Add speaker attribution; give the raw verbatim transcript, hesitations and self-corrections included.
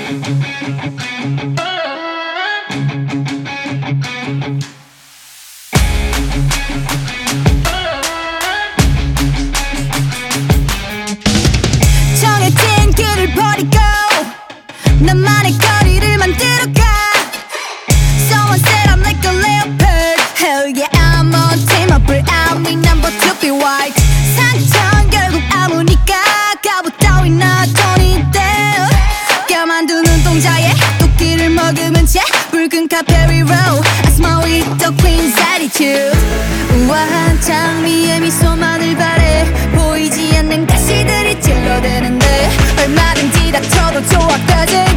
Speaker 1: 정해진 길을 버리고 나만의 거리를 만들어가. Someone said I'm like a leopard. Hell yeah, I'm on team up. I'm in number two be white. 상처는 결국 아무니까 갑옷 따윈 나 don't 돼. 껴만두 눈동자에 도끼를 머금은 채 붉은 카페리 row. I smile with the queen's attitude. 우아한 장미의 미소만을 바래. 보이지 않는 가시들이 찔러대는데 얼마든지 다쳐도 좋아.